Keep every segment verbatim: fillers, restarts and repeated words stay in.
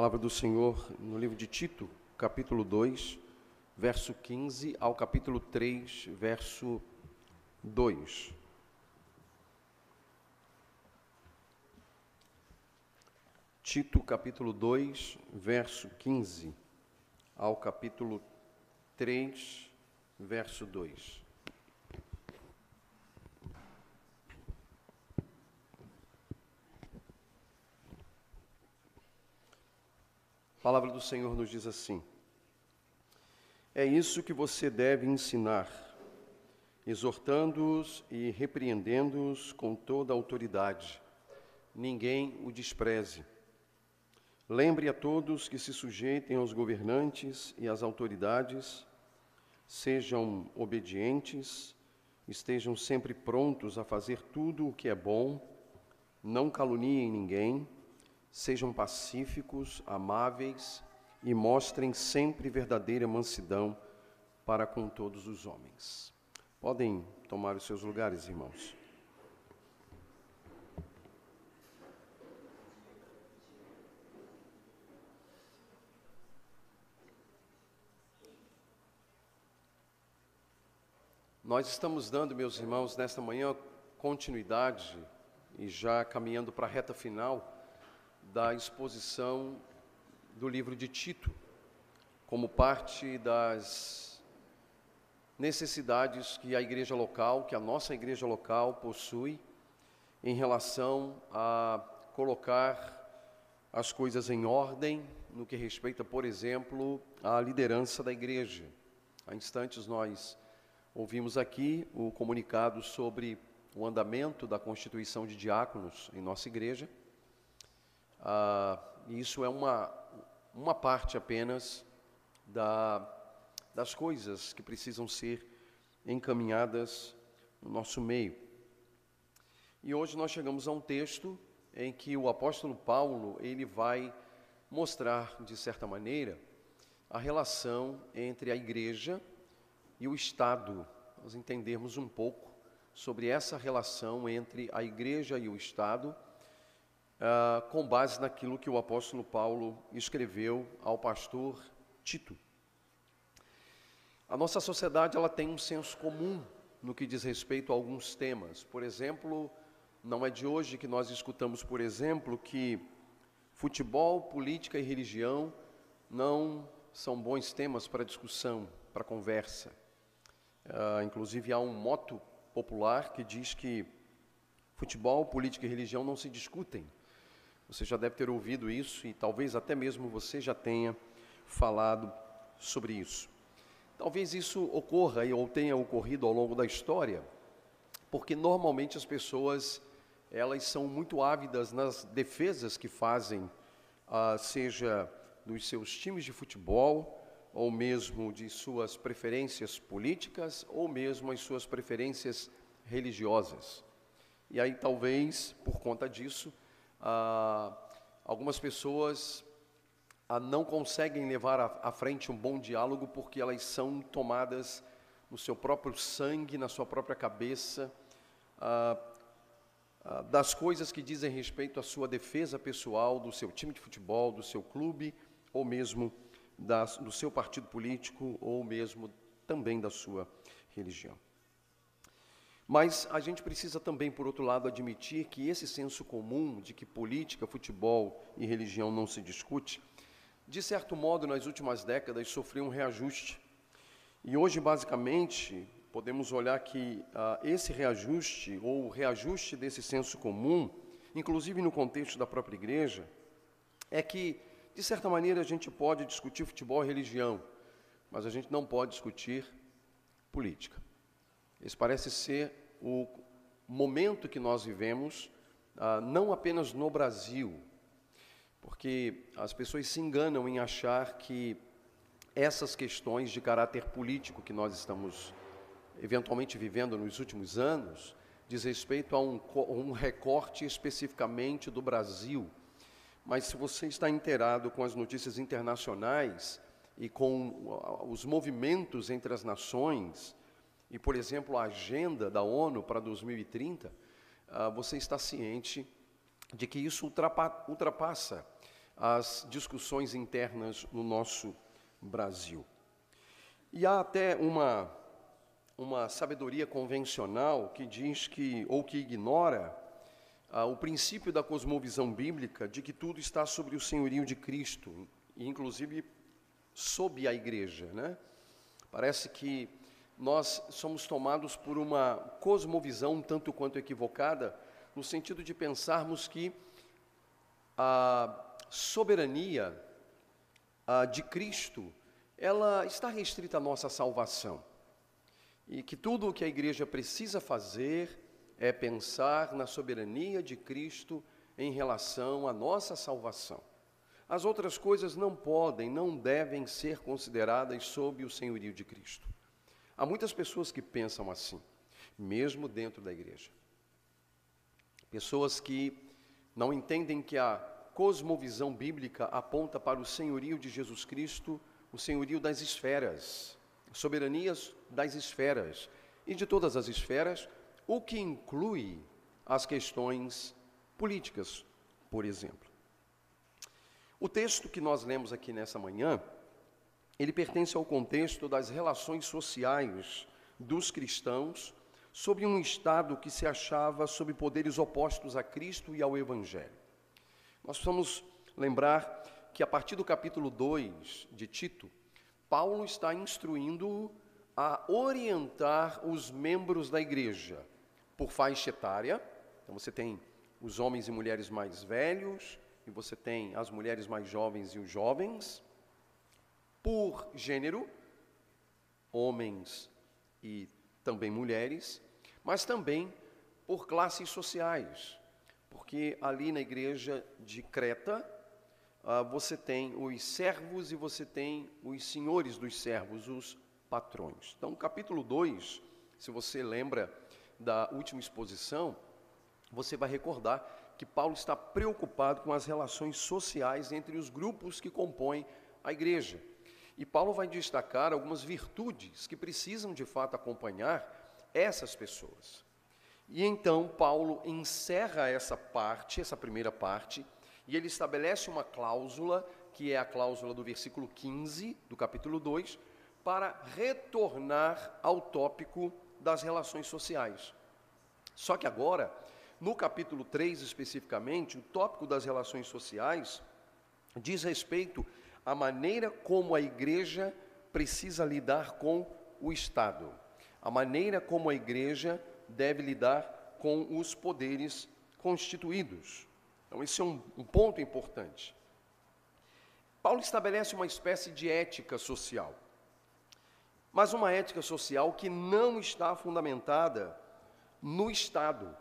Palavra do Senhor no livro de Tito, capítulo dois, verso quinze ao capítulo três, verso dois. Tito, capítulo dois, verso quinze ao capítulo três, verso dois. A palavra do Senhor nos diz assim: é isso que você deve ensinar, exortando-os e repreendendo-os com toda a autoridade. Ninguém o despreze. Lembre a todos que se sujeitem aos governantes e às autoridades, sejam obedientes, estejam sempre prontos a fazer tudo o que é bom, não caluniem ninguém, sejam pacíficos, amáveis e mostrem sempre verdadeira mansidão para com todos os homens. Podem tomar os seus lugares, irmãos. Nós estamos dando, meus irmãos, nesta manhã, continuidade e já caminhando para a reta final da exposição do livro de Tito, como parte das necessidades que a igreja local, que a nossa igreja local possui em relação a colocar as coisas em ordem no que respeita, por exemplo, à liderança da igreja. Há instantes nós ouvimos aqui o comunicado sobre o andamento da constituição de diáconos em nossa igreja. Ah, isso é uma, uma parte apenas da, das coisas que precisam ser encaminhadas no nosso meio. E hoje nós chegamos a um texto em que o apóstolo Paulo ele vai mostrar, de certa maneira, a relação entre a igreja e o Estado. Nós entendermos um pouco sobre essa relação entre a igreja e o Estado, Uh, com base naquilo que o apóstolo Paulo escreveu ao pastor Tito. A nossa sociedade ela tem um senso comum no que diz respeito a alguns temas. Por exemplo, não é de hoje que nós escutamos, por exemplo, que futebol, política e religião não são bons temas para discussão, para conversa. Uh, inclusive há um moto popular que diz que futebol, política e religião não se discutem. Você já deve ter ouvido isso e talvez até mesmo você já tenha falado sobre isso. Talvez isso ocorra ou tenha ocorrido ao longo da história, porque normalmente as pessoas elas são muito ávidas nas defesas que fazem, ah, seja dos seus times de futebol, ou mesmo de suas preferências políticas, ou mesmo as suas preferências religiosas. E aí talvez, por conta disso, Ah, algumas pessoas ah, não conseguem levar à, à frente um bom diálogo porque elas são tomadas no seu próprio sangue, na sua própria cabeça, ah, ah, das coisas que dizem respeito à sua defesa pessoal, do seu time de futebol, do seu clube, ou mesmo da, do seu partido político, ou mesmo também da sua religião. Mas a gente precisa também, por outro lado, admitir que esse senso comum de que política, futebol e religião não se discute, de certo modo, nas últimas décadas, sofreu um reajuste. E hoje, basicamente, podemos olhar que ah, esse reajuste, ou o reajuste desse senso comum, inclusive no contexto da própria igreja, é que, de certa maneira, a gente pode discutir futebol e religião, mas a gente não pode discutir política. Esse parece ser o momento que nós vivemos, ah, não apenas no Brasil, porque as pessoas se enganam em achar que essas questões de caráter político que nós estamos eventualmente vivendo nos últimos anos, diz respeito a um, um recorte especificamente do Brasil. Mas se você está inteirado com as notícias internacionais e com os movimentos entre as nações, e, por exemplo, a agenda da ONU para dois mil e trinta, uh, você está ciente de que isso ultrapa, ultrapassa as discussões internas no nosso Brasil. E há até uma, uma sabedoria convencional que diz que, ou que ignora, ah, o princípio da cosmovisão bíblica de que tudo está sobre o senhorio de Cristo, e inclusive sob a igreja, né? Parece que nós somos tomados por uma cosmovisão um tanto quanto equivocada, no sentido de pensarmos que a soberania a, de Cristo, ela está restrita à nossa salvação. E que tudo o que a igreja precisa fazer é pensar na soberania de Cristo em relação à nossa salvação. As outras coisas não podem, não devem ser consideradas sob o senhorio de Cristo. Há muitas pessoas que pensam assim, mesmo dentro da igreja. Pessoas que não entendem que a cosmovisão bíblica aponta para o senhorio de Jesus Cristo, o senhorio das esferas, soberanias das esferas, e de todas as esferas, o que inclui as questões políticas, por exemplo. O texto que nós lemos aqui nessa manhã, ele pertence ao contexto das relações sociais dos cristãos sobre um estado que se achava sob poderes opostos a Cristo e ao Evangelho. Nós precisamos lembrar que a partir do capítulo dois de Tito, Paulo está instruindo a orientar os membros da igreja por faixa etária. Então você tem os homens e mulheres mais velhos, e você tem as mulheres mais jovens e os jovens, por gênero, homens e também mulheres, mas também por classes sociais, porque ali na igreja de Creta, ah, você tem os servos e você tem os senhores dos servos, os patrões. Então, no capítulo dois, se você lembra da última exposição, você vai recordar que Paulo está preocupado com as relações sociais entre os grupos que compõem a igreja. E Paulo vai destacar algumas virtudes que precisam, de fato, acompanhar essas pessoas. E então Paulo encerra essa parte, essa primeira parte, e ele estabelece uma cláusula, que é a cláusula do versículo quinze do capítulo dois, para retornar ao tópico das relações sociais. Só que agora, no capítulo três especificamente, o tópico das relações sociais diz respeito à maneira como a igreja precisa lidar com o Estado, a maneira como a igreja deve lidar com os poderes constituídos. Então, esse é um, um ponto importante. Paulo estabelece uma espécie de ética social, mas uma ética social que não está fundamentada no Estado,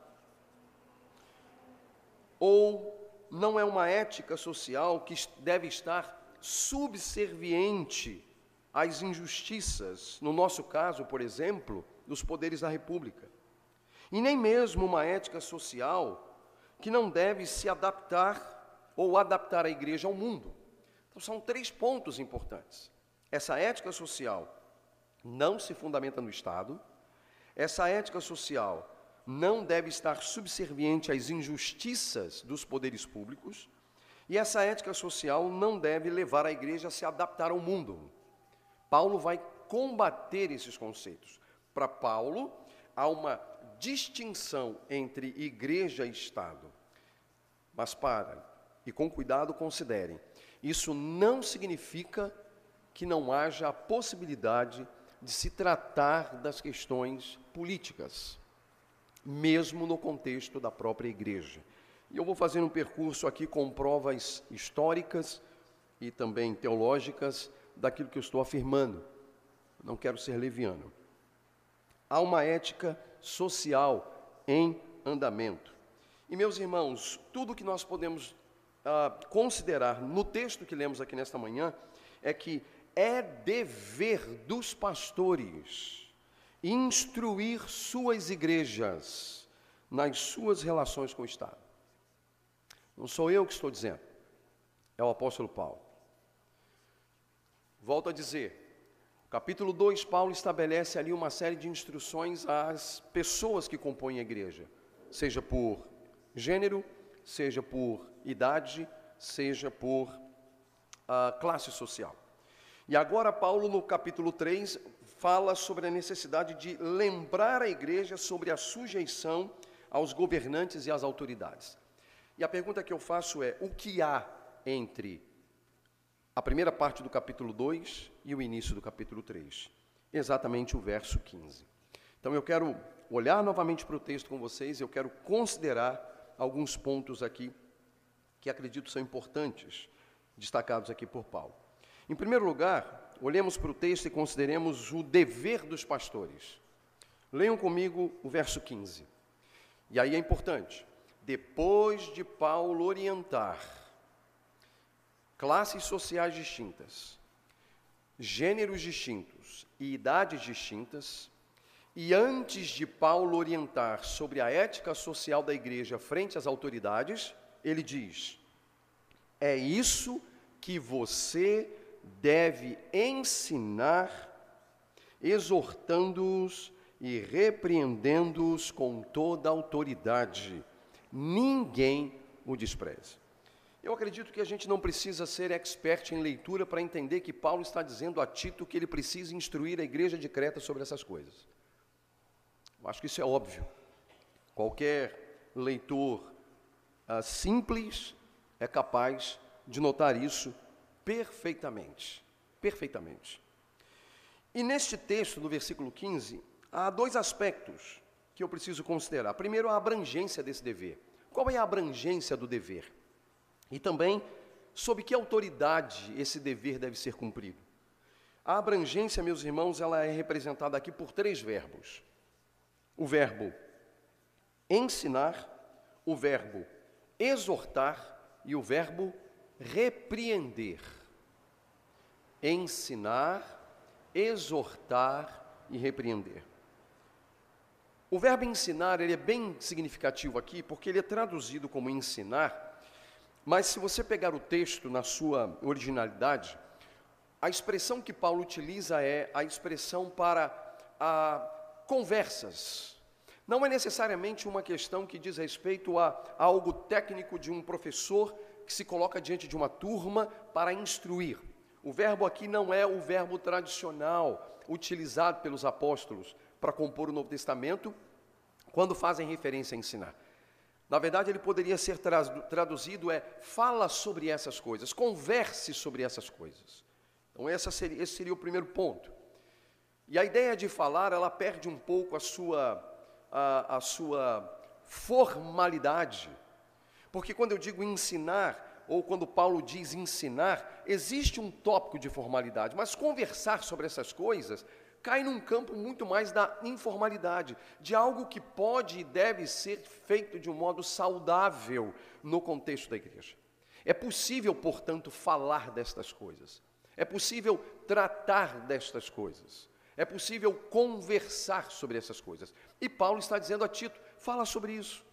ou não é uma ética social que deve estar subserviente às injustiças, no nosso caso, por exemplo, dos poderes da República. E nem mesmo uma ética social que não deve se adaptar ou adaptar a igreja ao mundo. Então, são três pontos importantes. Essa ética social não se fundamenta no Estado, essa ética social não deve estar subserviente às injustiças dos poderes públicos, e essa ética social não deve levar a igreja a se adaptar ao mundo. Paulo vai combater esses conceitos. Para Paulo, há uma distinção entre igreja e Estado. Mas para, e com cuidado considerem, isso não significa que não haja a possibilidade de se tratar das questões políticas, mesmo no contexto da própria igreja. E eu vou fazer um percurso aqui com provas históricas e também teológicas daquilo que eu estou afirmando. Não quero ser leviano. Há uma ética social em andamento. E, meus irmãos, tudo que nós podemos ah, considerar no texto que lemos aqui nesta manhã é que é dever dos pastores instruir suas igrejas nas suas relações com o Estado. Não sou eu que estou dizendo, é o apóstolo Paulo. Volto a dizer, capítulo dois, Paulo estabelece ali uma série de instruções às pessoas que compõem a igreja, seja por gênero, seja por idade, seja por uh, classe social. E agora Paulo, no capítulo três, fala sobre a necessidade de lembrar a igreja sobre a sujeição aos governantes e às autoridades. E a pergunta que eu faço é, o que há entre a primeira parte do capítulo dois e o início do capítulo três? Exatamente o verso quinze. Então eu quero olhar novamente para o texto com vocês, eu quero considerar alguns pontos aqui que acredito são importantes, destacados aqui por Paulo. Em primeiro lugar, olhemos para o texto e consideremos o dever dos pastores. Leiam comigo o verso quinze. E aí é importante, depois de Paulo orientar classes sociais distintas, gêneros distintos e idades distintas, e antes de Paulo orientar sobre a ética social da igreja frente às autoridades, ele diz, é isso que você deve ensinar, exortando-os e repreendendo-os com toda a autoridade. Ninguém o despreze. Eu acredito que a gente não precisa ser expert em leitura para entender que Paulo está dizendo a Tito que ele precisa instruir a igreja de Creta sobre essas coisas. Eu acho que isso é óbvio. Qualquer leitor uh, simples é capaz de notar isso perfeitamente. Perfeitamente. E neste texto, no versículo quinze, há dois aspectos que eu preciso considerar. Primeiro, a abrangência desse dever. Qual é a abrangência do dever? E também, sob que autoridade esse dever deve ser cumprido? A abrangência, meus irmãos, ela é representada aqui por três verbos. O verbo ensinar, o verbo exortar e o verbo repreender. Ensinar, exortar e repreender. O verbo ensinar, ele é bem significativo aqui, porque ele é traduzido como ensinar, mas se você pegar o texto na sua originalidade, a expressão que Paulo utiliza é a expressão para a, conversas. Não é necessariamente uma questão que diz respeito a, a algo técnico de um professor que se coloca diante de uma turma para instruir. O verbo aqui não é o verbo tradicional utilizado pelos apóstolos para compor o Novo Testamento, quando fazem referência a ensinar. Na verdade, ele poderia ser traduzido é, fala sobre essas coisas, converse sobre essas coisas. Então, essa seria, esse seria o primeiro ponto. E a ideia de falar, ela perde um pouco a sua, a, a sua formalidade. Porque quando eu digo ensinar, ou quando Paulo diz ensinar, existe um tópico de formalidade, mas conversar sobre essas coisas cai num campo muito mais da informalidade, de algo que pode e deve ser feito de um modo saudável no contexto da igreja. É possível, portanto, falar destas coisas. É possível tratar destas coisas. É possível conversar sobre essas coisas. E Paulo está dizendo a Tito, fala sobre isso.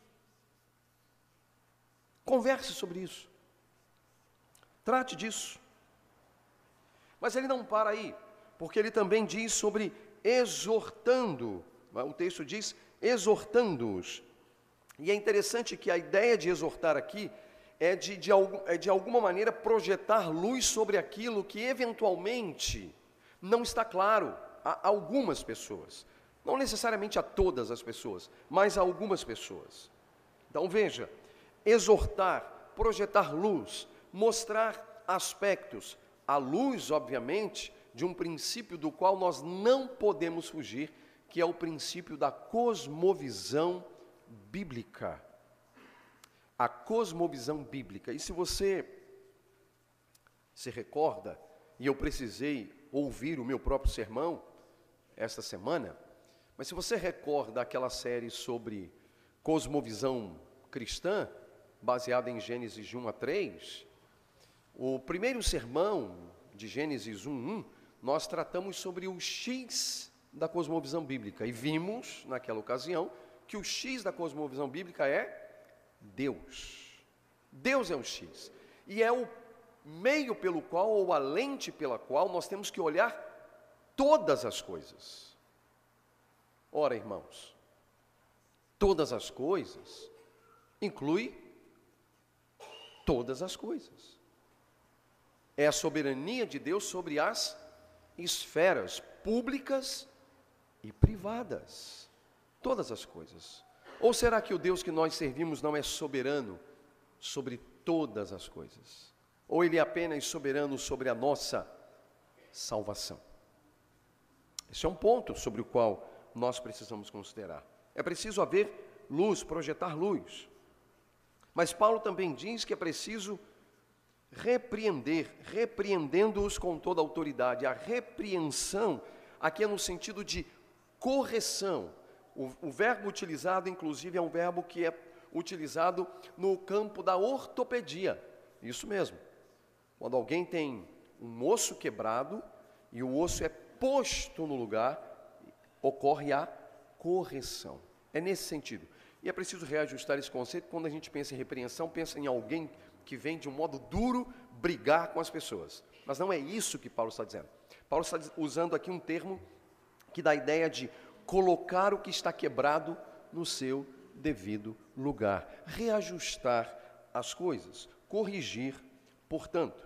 Converse sobre isso. Trate disso. Mas ele não para aí, porque ele também diz sobre exortando. O texto diz exortando-os. E é interessante que a ideia de exortar aqui é de, de, é de alguma maneira projetar luz sobre aquilo que eventualmente não está claro a algumas pessoas. Não necessariamente a todas as pessoas, mas a algumas pessoas. Então veja, exortar, projetar luz, mostrar aspectos, à luz, obviamente, de um princípio do qual nós não podemos fugir, que é o princípio da cosmovisão bíblica. A cosmovisão bíblica. E se você se recorda, e eu precisei ouvir o meu próprio sermão esta semana, mas se você recorda aquela série sobre cosmovisão cristã, baseada em Gênesis de um a três, o primeiro sermão de Gênesis um, um, nós tratamos sobre o X da cosmovisão bíblica, e vimos, naquela ocasião, que o X da cosmovisão bíblica é Deus. Deus é o X, e é o meio pelo qual, ou a lente pela qual, nós temos que olhar todas as coisas. Ora, irmãos, todas as coisas inclui Todas as coisas. É a soberania de Deus sobre as esferas públicas e privadas. Todas as coisas. Ou será que o Deus que nós servimos não é soberano sobre todas as coisas? Ou Ele é apenas soberano sobre a nossa salvação? Esse é um ponto sobre o qual nós precisamos considerar. É preciso haver luz, projetar luz. Mas Paulo também diz que é preciso repreender, repreendendo-os com toda a autoridade. A repreensão aqui é no sentido de correção. O, o verbo utilizado, inclusive, é um verbo que é utilizado no campo da ortopedia. Isso mesmo. Quando alguém tem um osso quebrado e o osso é posto no lugar, ocorre a correção. É nesse sentido. E é preciso reajustar esse conceito. Quando a gente pensa em repreensão, pensa em alguém que vem de um modo duro brigar com as pessoas. Mas não é isso que Paulo está dizendo. Paulo está usando aqui um termo que dá a ideia de colocar o que está quebrado no seu devido lugar. Reajustar as coisas. Corrigir, portanto.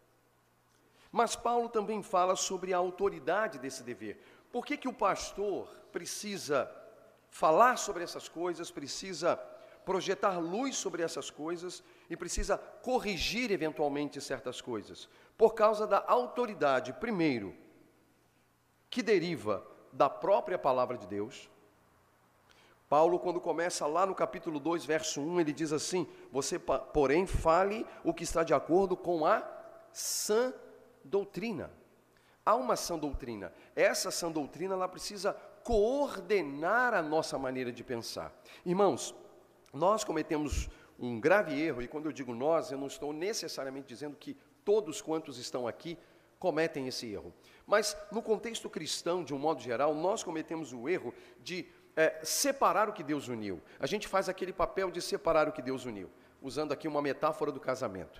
Mas Paulo também fala sobre a autoridade desse dever. Por que que o pastor precisa falar sobre essas coisas, precisa projetar luz sobre essas coisas e precisa corrigir eventualmente certas coisas? Por causa da autoridade, primeiro, que deriva da própria palavra de Deus. Paulo, quando começa lá no capítulo dois, verso um, ele diz assim: você, porém, fale o que está de acordo com a sã doutrina. Há uma sã doutrina. Essa sã doutrina, ela precisa coordenar a nossa maneira de pensar. Irmãos, nós cometemos um grave erro, e quando eu digo nós, eu não estou necessariamente dizendo que todos quantos estão aqui cometem esse erro. Mas no contexto cristão, de um modo geral, nós cometemos o erro de é, separar o que Deus uniu. A gente faz aquele papel de separar o que Deus uniu, usando aqui uma metáfora do casamento.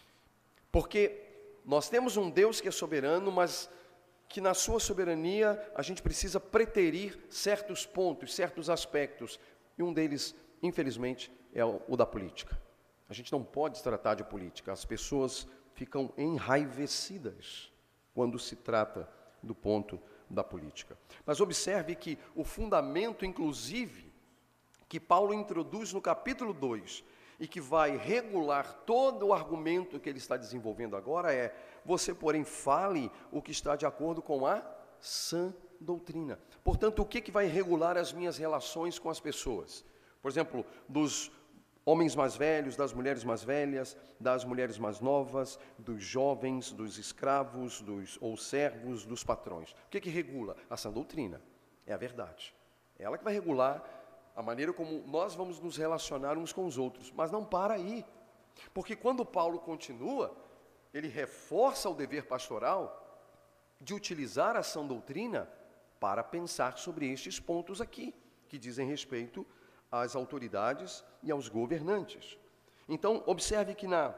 Porque nós temos um Deus que é soberano, mas que na sua soberania a gente precisa preterir certos pontos, certos aspectos, e um deles, infelizmente, é o da política. A gente não pode tratar de política, as pessoas ficam enraivecidas quando se trata do ponto da política. Mas observe que o fundamento, inclusive, que Paulo introduz no capítulo dois, e que vai regular todo o argumento que ele está desenvolvendo agora é: você, porém, fale o que está de acordo com a sã doutrina. Portanto, o que, que vai regular as minhas relações com as pessoas? Por exemplo, dos homens mais velhos, das mulheres mais velhas, das mulheres mais novas, dos jovens, dos escravos, dos, ou servos, dos patrões. O que, que regula? A sã doutrina. É a verdade. É ela que vai regular a maneira como nós vamos nos relacionar uns com os outros. Mas não para aí. Porque quando Paulo continua, ele reforça o dever pastoral de utilizar a sã doutrina para pensar sobre estes pontos aqui, que dizem respeito às autoridades e aos governantes. Então, observe que na,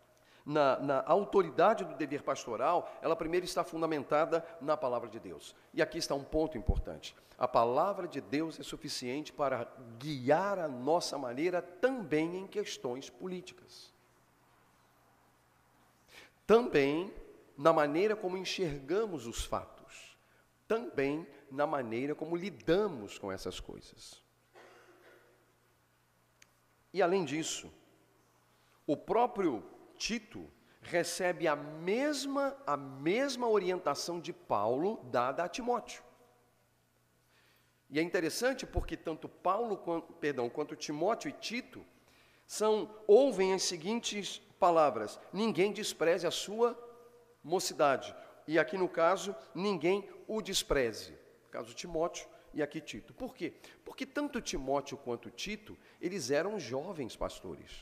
na, na autoridade do dever pastoral, ela primeiro está fundamentada na palavra de Deus. E aqui está um ponto importante. A palavra de Deus é suficiente para guiar a nossa maneira também em questões políticas. Também na maneira como enxergamos os fatos. Também na maneira como lidamos com essas coisas. E além disso, o próprio Tito recebe a mesma, a mesma orientação de Paulo dada a Timóteo. E é interessante porque tanto Paulo, quanto, perdão, quanto Timóteo e Tito são, ouvem as seguintes palavras: ninguém despreze a sua mocidade. E aqui no caso, ninguém o despreze. No caso Timóteo e aqui Tito. Por quê? Porque tanto Timóteo quanto Tito, eles eram jovens pastores.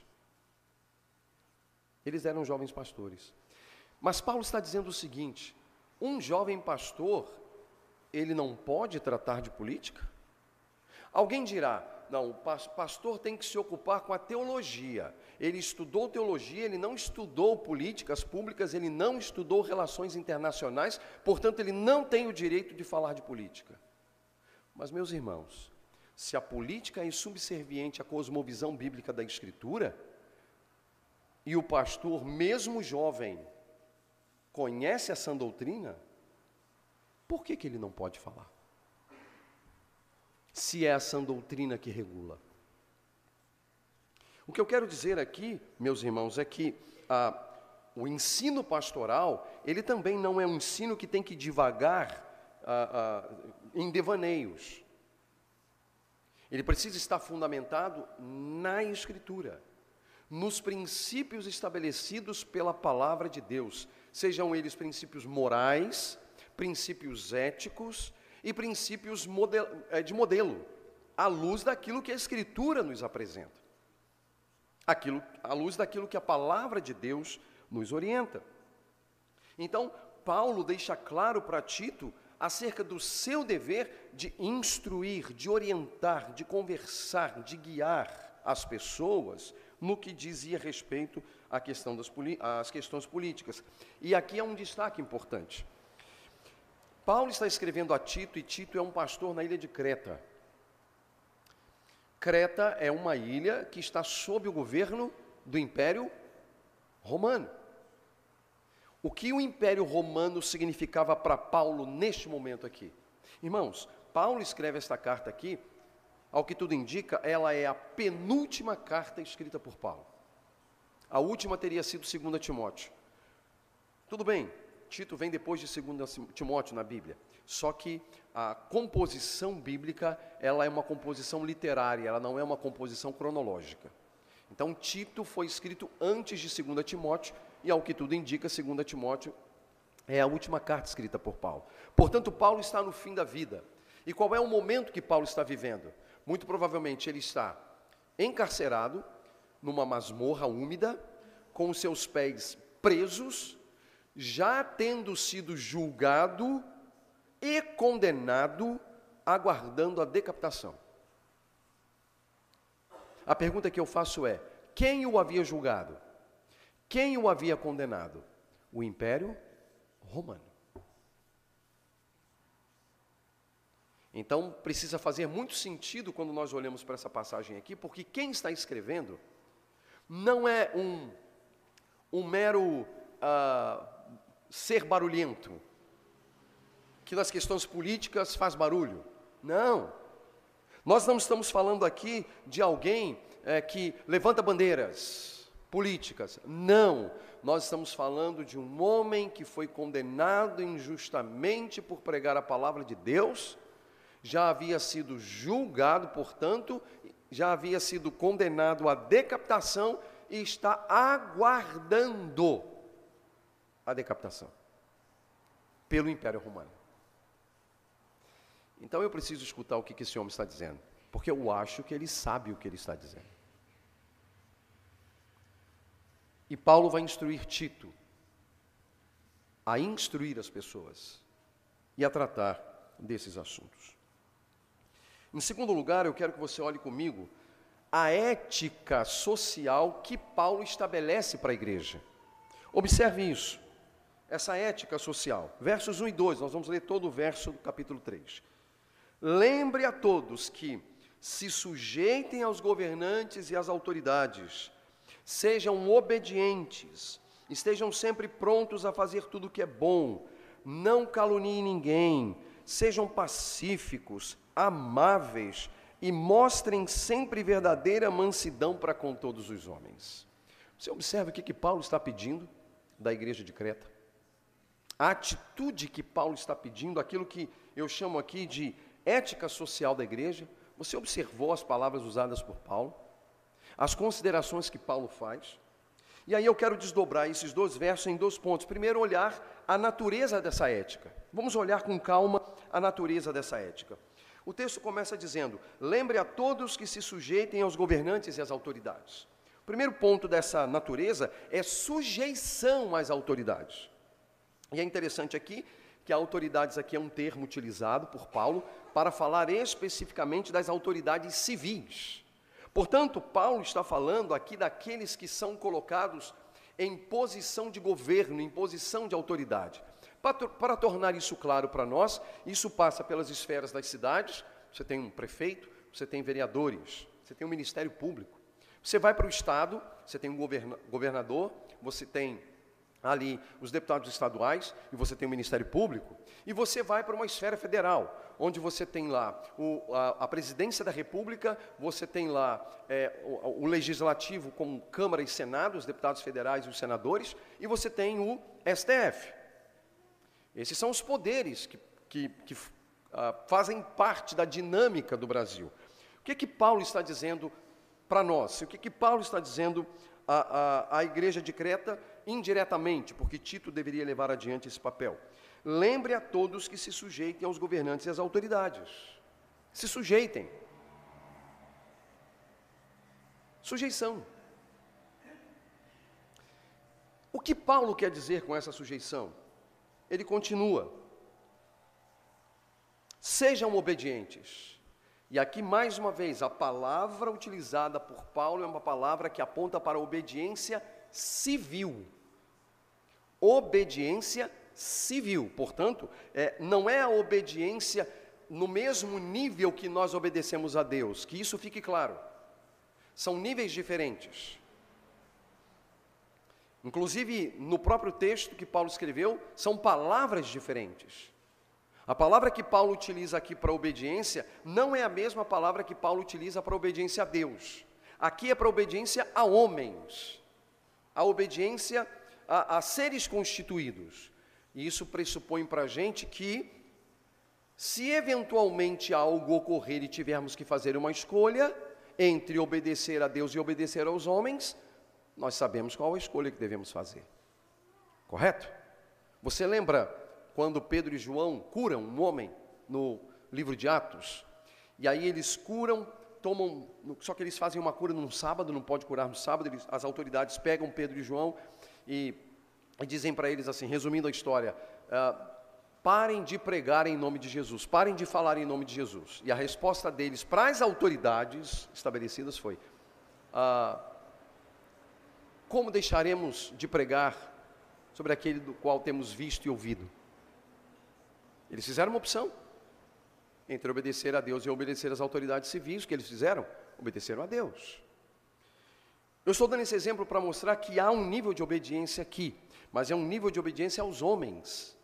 Eles eram jovens pastores. Mas Paulo está dizendo o seguinte: um jovem pastor, ele não pode tratar de política? Alguém dirá: não, o pastor tem que se ocupar com a teologia. Ele estudou teologia, ele não estudou políticas públicas, ele não estudou relações internacionais, portanto, ele não tem o direito de falar de política. Mas, meus irmãos, se a política é subserviente à cosmovisão bíblica da Escritura, e o pastor, mesmo jovem, conhece a sã doutrina, por que que ele não pode falar? Se é a sã doutrina que regula. O que eu quero dizer aqui, meus irmãos, é que ah, o ensino pastoral, ele também não é um ensino que tem que divagar ah, ah, em devaneios. Ele precisa estar fundamentado na Escritura, nos princípios estabelecidos pela palavra de Deus, sejam eles princípios morais, princípios éticos e princípios modelo, de modelo, à luz daquilo que a Escritura nos apresenta, aquilo, à luz daquilo que a palavra de Deus nos orienta. Então, Paulo deixa claro para Tito acerca do seu dever de instruir, de orientar, de conversar, de guiar as pessoas no que dizia respeito à questão das às questões políticas. E aqui é um destaque importante. Paulo está escrevendo a Tito, e Tito é um pastor na ilha de Creta. Creta é uma ilha que está sob o governo do Império Romano. O que o Império Romano significava para Paulo neste momento aqui? Irmãos, Paulo escreve esta carta aqui, ao que tudo indica, ela é a penúltima carta escrita por Paulo. A última teria sido segunda Timóteo. Tudo bem, Tito vem depois de segunda Timóteo na Bíblia, só que a composição bíblica, ela é uma composição literária, ela não é uma composição cronológica. Então, Tito foi escrito antes de segunda Timóteo, e ao que tudo indica, segunda Timóteo é a última carta escrita por Paulo. Portanto, Paulo está no fim da vida. E qual é o momento que Paulo está vivendo? Muito provavelmente ele está encarcerado, numa masmorra úmida, com os seus pés presos, já tendo sido julgado e condenado, aguardando a decapitação. A pergunta que eu faço é: quem o havia julgado? Quem o havia condenado? O Império Romano. Então, precisa fazer muito sentido quando nós olhamos para essa passagem aqui, porque quem está escrevendo não é um, um mero ah, ser barulhento, que nas questões políticas faz barulho. Não. Nós não estamos falando aqui de alguém é, que levanta bandeiras políticas. Não. Nós estamos falando de um homem que foi condenado injustamente por pregar a palavra de Deus, já havia sido julgado, portanto, já havia sido condenado à decapitação e está aguardando a decapitação pelo Império Romano. Então eu preciso escutar o que esse homem está dizendo, porque eu acho que ele sabe o que ele está dizendo. E Paulo vai instruir Tito a instruir as pessoas e a tratar desses assuntos. Em segundo lugar, eu quero que você olhe comigo a ética social que Paulo estabelece para a igreja. Observe isso, essa ética social. Versos um e dois, nós vamos ler todo o verso do capítulo três. Lembre a todos que se sujeitem aos governantes e às autoridades, sejam obedientes, estejam sempre prontos a fazer tudo o que é bom, não caluniem ninguém, sejam pacíficos, amáveis e mostrem sempre verdadeira mansidão para com todos os homens. Você observa o que, que Paulo está pedindo da igreja de Creta? A atitude que Paulo está pedindo, aquilo que eu chamo aqui de ética social da igreja. Você observou as palavras usadas por Paulo? As considerações que Paulo faz? E aí eu quero desdobrar esses dois versos em dois pontos. Primeiro, olhar a natureza dessa ética. Vamos olhar com calma a natureza dessa ética. O texto começa dizendo: lembre a todos que se sujeitem aos governantes e às autoridades. O primeiro ponto dessa natureza é sujeição às autoridades. E é interessante aqui que autoridades aqui é um termo utilizado por Paulo para falar especificamente das autoridades civis. Portanto, Paulo está falando aqui daqueles que são colocados em posição de governo, em posição de autoridade. Para, para tornar isso claro para nós, isso passa pelas esferas das cidades. Você tem um prefeito, você tem vereadores, você tem um ministério público, Você vai para o Estado, você tem um governa- governador, você tem ali os deputados estaduais, e você tem o Ministério Público, e você vai para uma esfera federal, onde você tem lá o, a, a presidência da República, você tem lá é, o, o Legislativo com Câmara e Senado, os deputados federais e os senadores, e você tem o S T F. Esses são os poderes que, que, que uh, fazem parte da dinâmica do Brasil. O que que Paulo está dizendo para nós? O que que Paulo está dizendo à, à, à igreja de Creta indiretamente, porque Tito deveria levar adiante esse papel? Lembre a todos que se sujeitem aos governantes e às autoridades. Se sujeitem. Sujeição. O que Paulo quer dizer com essa sujeição? Ele continua. Sejam obedientes. E aqui, mais uma vez, a palavra utilizada por Paulo é uma palavra que aponta para a obediência civil. Obediência civil. Portanto, é, não é a obediência no mesmo nível que nós obedecemos a Deus, que isso fique claro. São níveis diferentes. Inclusive, no próprio texto que Paulo escreveu, são palavras diferentes. A palavra que Paulo utiliza aqui para obediência não é a mesma palavra que Paulo utiliza para obediência a Deus. Aqui é para obediência a homens, a obediência a, a seres constituídos. E isso pressupõe para a gente que, se eventualmente algo ocorrer e tivermos que fazer uma escolha entre obedecer a Deus e obedecer aos homens, nós sabemos qual a escolha que devemos fazer. Correto? Você lembra quando Pedro e João curam um homem no livro de Atos? E aí eles curam, tomam, só que eles fazem uma cura num sábado, não pode curar no sábado, eles, as autoridades pegam Pedro e João e, e dizem para eles assim, resumindo a história, uh, parem de pregar em nome de Jesus, parem de falar em nome de Jesus. E a resposta deles para as autoridades estabelecidas foi, uh, como deixaremos de pregar sobre aquele do qual temos visto e ouvido? Eles fizeram uma opção entre obedecer a Deus e obedecer às autoridades civis. O que eles fizeram? Obedeceram a Deus. Eu estou dando esse exemplo para mostrar que há um nível de obediência aqui, mas é um nível de obediência aos homens.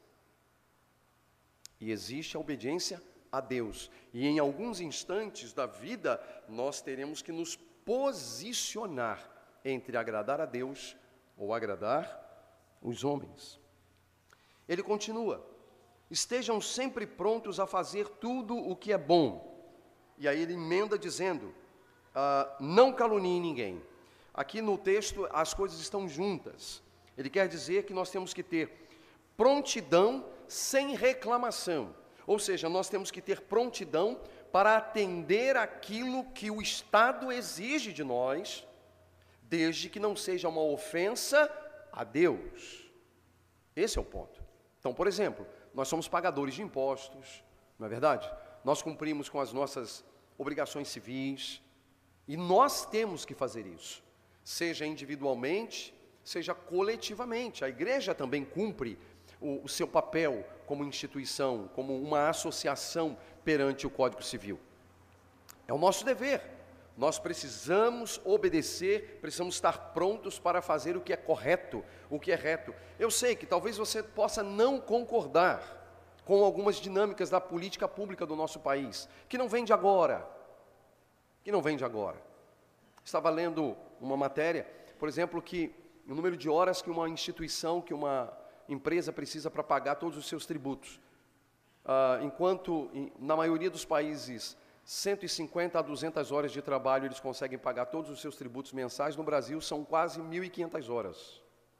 E existe a obediência a Deus. E em alguns instantes da vida, nós teremos que nos posicionar entre agradar a Deus ou agradar os homens. Ele continua. Estejam sempre prontos a fazer tudo o que é bom. E aí ele emenda dizendo, ah, não caluniem ninguém. Aqui no texto as coisas estão juntas. Ele quer dizer que nós temos que ter prontidão sem reclamação. Ou seja, nós temos que ter prontidão para atender aquilo que o Estado exige de nós, desde que não seja uma ofensa a Deus. Esse é o ponto. Então, por exemplo, nós somos pagadores de impostos, não é verdade? Nós cumprimos com as nossas obrigações civis, e nós temos que fazer isso, seja individualmente, seja coletivamente. A igreja também cumpre o, o seu papel como instituição, como uma associação perante o Código Civil. É o nosso dever. Nós precisamos obedecer, precisamos estar prontos para fazer o que é correto, o que é reto. Eu sei que talvez você possa não concordar com algumas dinâmicas da política pública do nosso país, que não vem de agora, que não vem de agora. Estava lendo uma matéria, por exemplo, que o número de horas que uma instituição, que uma empresa precisa para pagar todos os seus tributos, ah, enquanto na maioria dos países cento e cinquenta a duzentas horas de trabalho eles conseguem pagar todos os seus tributos mensais, no Brasil são quase mil e quinhentas horas.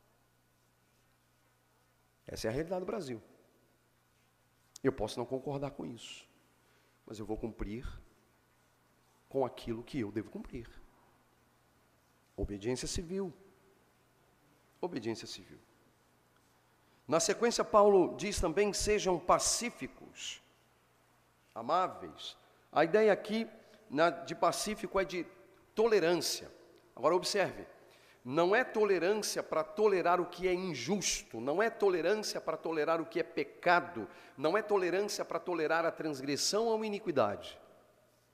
Essa é a realidade do Brasil. Eu posso não concordar com isso, mas eu vou cumprir com aquilo que eu devo cumprir. Obediência civil. Obediência civil. Na sequência, Paulo diz também, sejam pacíficos, amáveis. A ideia aqui na, de pacífico é de tolerância. Agora observe, não é tolerância para tolerar o que é injusto, não é tolerância para tolerar o que é pecado, não é tolerância para tolerar a transgressão ou a iniquidade.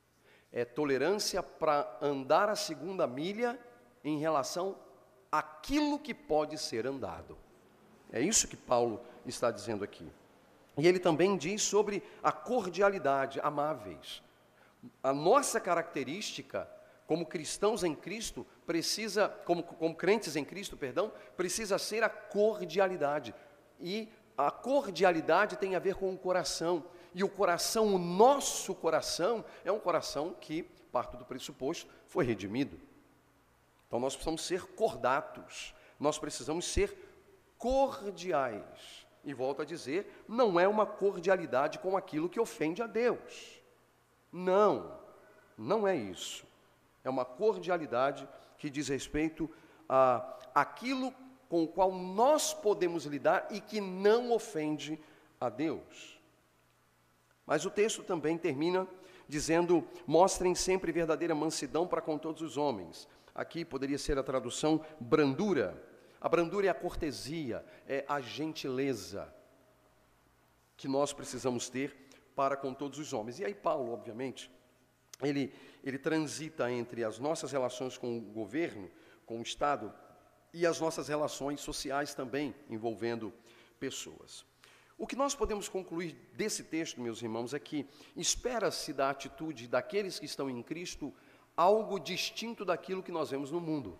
É tolerância para andar a segunda milha em relação àquilo que pode ser andado. É isso que Paulo está dizendo aqui. E ele também diz sobre a cordialidade, amáveis. A nossa característica como cristãos em Cristo precisa, como, como crentes em Cristo, perdão, precisa ser a cordialidade. E a cordialidade tem a ver com o coração. E o coração, o nosso coração, é um coração que, parto do pressuposto, foi redimido. Então nós precisamos ser cordatos, nós precisamos ser cordiais. E volto a dizer, não é uma cordialidade com aquilo que ofende a Deus. Não, não é isso. É uma cordialidade que diz respeito a aquilo com o qual nós podemos lidar e que não ofende a Deus. Mas o texto também termina dizendo, mostrem sempre verdadeira mansidão para com todos os homens. Aqui poderia ser a tradução brandura. A brandura é a cortesia, é a gentileza que nós precisamos ter para com todos os homens. E aí Paulo, obviamente, ele, ele transita entre as nossas relações com o governo, com o Estado, e as nossas relações sociais também, envolvendo pessoas. O que nós podemos concluir desse texto, meus irmãos, é que espera-se da atitude daqueles que estão em Cristo algo distinto daquilo que nós vemos no mundo.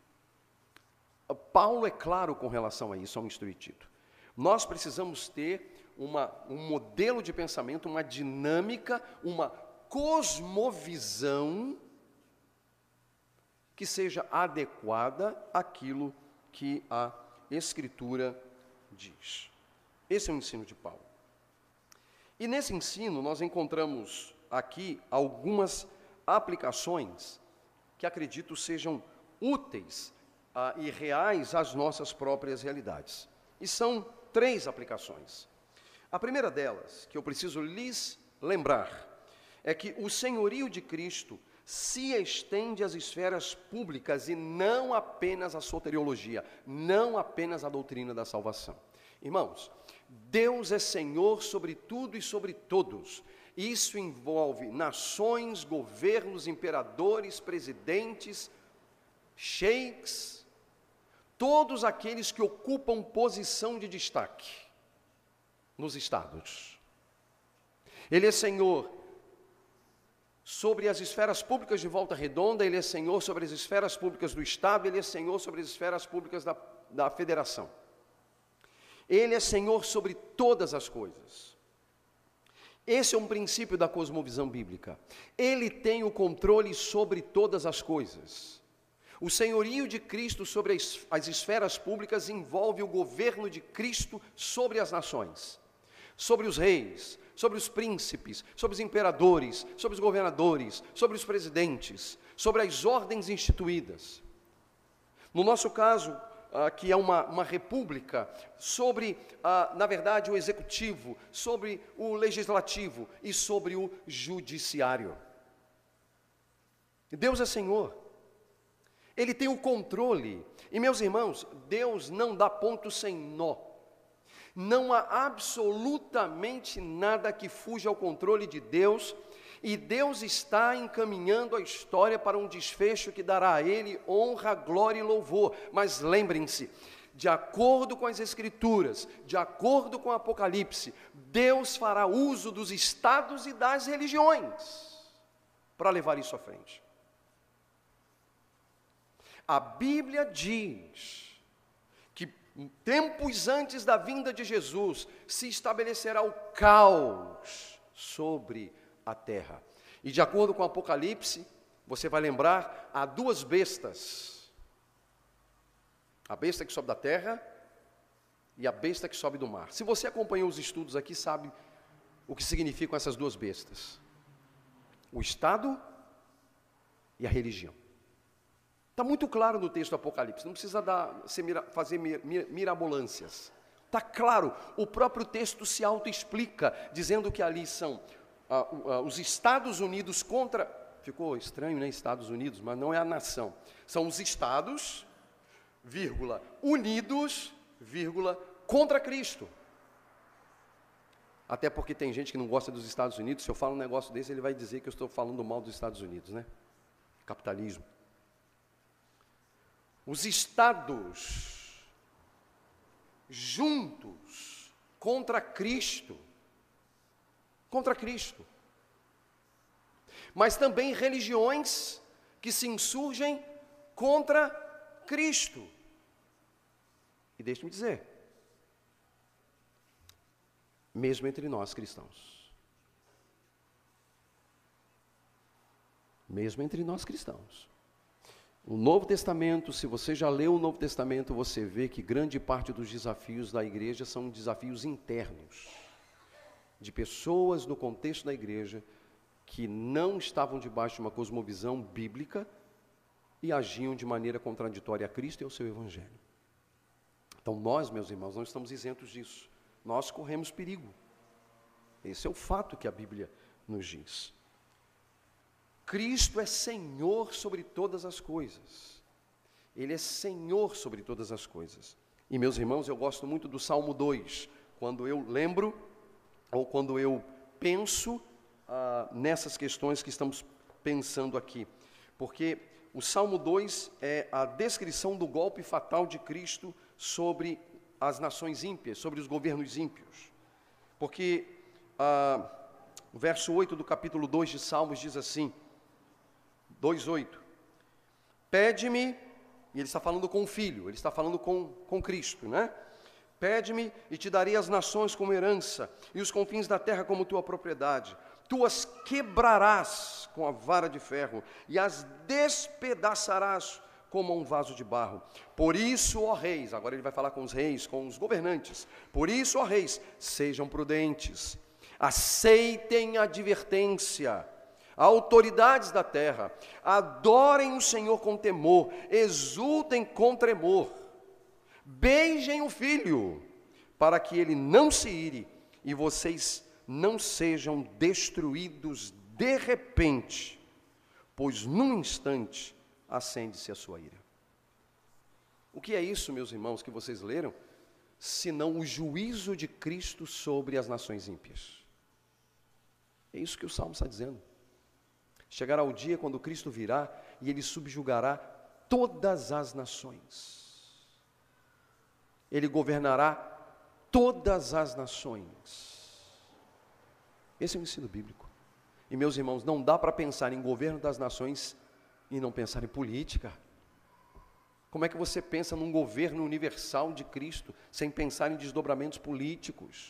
Paulo é claro com relação a isso, ao instruir Tito. Nós precisamos ter uma, um modelo de pensamento, uma dinâmica, uma cosmovisão que seja adequada àquilo que a Escritura diz. Esse é o ensino de Paulo. E nesse ensino nós encontramos aqui algumas aplicações que acredito sejam úteis ah, e reais às nossas próprias realidades. E são três aplicações. A primeira delas, que eu preciso lhes lembrar, é que o senhorio de Cristo se estende às esferas públicas e não apenas à soteriologia, não apenas à doutrina da salvação. Irmãos, Deus é Senhor sobre tudo e sobre todos. Isso envolve nações, governos, imperadores, presidentes, sheiks, todos aqueles que ocupam posição de destaque nos estados. Ele é Senhor sobre as esferas públicas de Volta Redonda, Ele é Senhor sobre as esferas públicas do Estado, Ele é Senhor sobre as esferas públicas da, da Federação. Ele é Senhor sobre todas as coisas. Esse é um princípio da cosmovisão bíblica. Ele tem o controle sobre todas as coisas. O senhorio de Cristo sobre as, as esferas públicas envolve o governo de Cristo sobre as nações, sobre os reis, sobre os príncipes, sobre os imperadores, sobre os governadores, sobre os presidentes, sobre as ordens instituídas. No nosso caso, Uh, que é uma, uma república, sobre, uh, na verdade, o executivo, sobre o legislativo e sobre o judiciário. Deus é Senhor. Ele tem o controle. E, meus irmãos, Deus não dá ponto sem nó. Não há absolutamente nada que fuja ao controle de Deus, e Deus está encaminhando a história para um desfecho que dará a Ele honra, glória e louvor. Mas lembrem-se, de acordo com as Escrituras, de acordo com o Apocalipse, Deus fará uso dos estados e das religiões para levar isso à frente. A Bíblia diz que tempos antes da vinda de Jesus se estabelecerá o caos sobre a terra. E de acordo com o Apocalipse, você vai lembrar, há duas bestas. A besta que sobe da terra e a besta que sobe do mar. Se você acompanhou os estudos aqui, sabe o que significam essas duas bestas. O Estado e a religião. Está muito claro no texto do Apocalipse, não precisa dar, fazer mirabolâncias. Está claro, o próprio texto se autoexplica, dizendo que ali são ah, ah, os Estados Unidos contra... Ficou estranho, né? Estados Unidos, mas não é a nação. São os Estados, vírgula, unidos, vírgula, contra Cristo. Até porque tem gente que não gosta dos Estados Unidos. Se eu falo um negócio desse, ele vai dizer que eu estou falando mal dos Estados Unidos, né? Capitalismo. Os estados juntos contra Cristo, contra Cristo. Mas também religiões que se insurgem contra Cristo. E deixe-me dizer, mesmo entre nós cristãos, mesmo entre nós cristãos, o Novo Testamento, se você já leu o Novo Testamento, você vê que grande parte dos desafios da igreja são desafios internos, de pessoas no contexto da igreja que não estavam debaixo de uma cosmovisão bíblica e agiam de maneira contraditória a Cristo e ao seu Evangelho. Então nós, meus irmãos, não estamos isentos disso. Nós corremos perigo. Esse é o fato que a Bíblia nos diz. Cristo é Senhor sobre todas as coisas. Ele é Senhor sobre todas as coisas. E, meus irmãos, eu gosto muito do Salmo dois, quando eu lembro, ou quando eu penso ah, nessas questões que estamos pensando aqui. Porque o Salmo dois é a descrição do golpe fatal de Cristo sobre as nações ímpias, sobre os governos ímpios. Porque ah, o verso oito do capítulo dois de Salmos diz assim, dois, oito, pede-me, e ele está falando com o Filho, ele está falando com, com Cristo, né? Pede-me e te darei as nações como herança, e os confins da terra como tua propriedade. Tu as quebrarás com a vara de ferro, e as despedaçarás como um vaso de barro. Por isso, ó reis, agora ele vai falar com os reis, com os governantes, por isso, ó reis, sejam prudentes, aceitem a advertência, autoridades da terra, adorem o Senhor com temor, exultem com tremor, beijem o Filho, para que ele não se ire e vocês não sejam destruídos de repente, pois num instante acende-se a sua ira. O que é isso, meus irmãos, que vocês leram? Senão o juízo de Cristo sobre as nações ímpias. É isso que o Salmo está dizendo. Chegará o dia quando Cristo virá e ele subjugará todas as nações. Ele governará todas as nações. Esse é o ensino bíblico. E, meus irmãos, não dá para pensar em governo das nações e não pensar em política. Como é que você pensa num governo universal de Cristo sem pensar em desdobramentos políticos?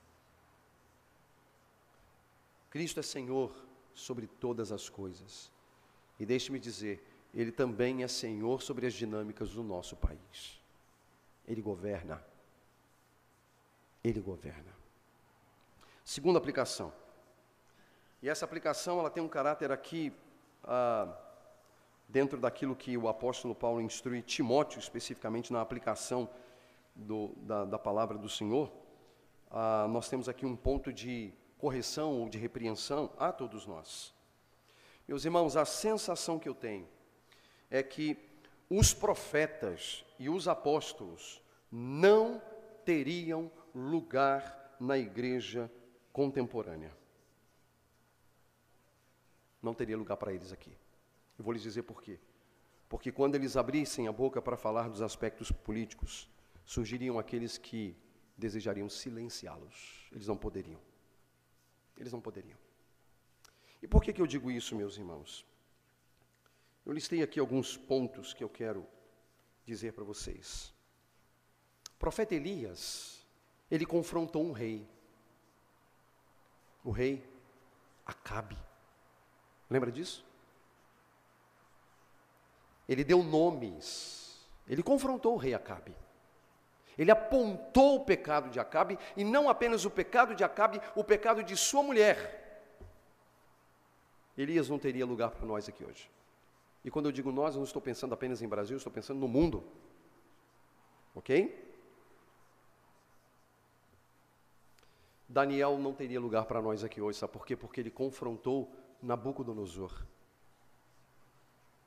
Cristo é Senhor sobre todas as coisas. E deixe-me dizer, Ele também é Senhor sobre as dinâmicas do nosso país. Ele governa. Ele governa. Segunda aplicação. E essa aplicação, ela tem um caráter aqui, ah, dentro daquilo que o apóstolo Paulo instrui Timóteo, especificamente na aplicação do, da, da palavra do Senhor. Ah, nós temos aqui um ponto de correção ou de repreensão a todos nós. Meus irmãos, a sensação que eu tenho é que os profetas e os apóstolos não teriam lugar na igreja contemporânea. Não teria lugar para eles aqui. Eu vou lhes dizer por quê. Porque quando eles abrissem a boca para falar dos aspectos políticos, surgiriam aqueles que desejariam silenciá-los. Eles não poderiam. Eles não poderiam. E por que que eu digo isso, meus irmãos? Eu listei aqui alguns pontos que eu quero dizer para vocês. O profeta Elias, ele confrontou um rei. O rei Acabe. Lembra disso? Ele deu nomes. Ele confrontou o rei Acabe. Ele apontou o pecado de Acabe, e não apenas o pecado de Acabe, o pecado de sua mulher. Elias não teria lugar para nós aqui hoje. E quando eu digo nós, eu não estou pensando apenas em Brasil, eu estou pensando no mundo. Ok? Daniel não teria lugar para nós aqui hoje, sabe por quê? Porque ele confrontou Nabucodonosor.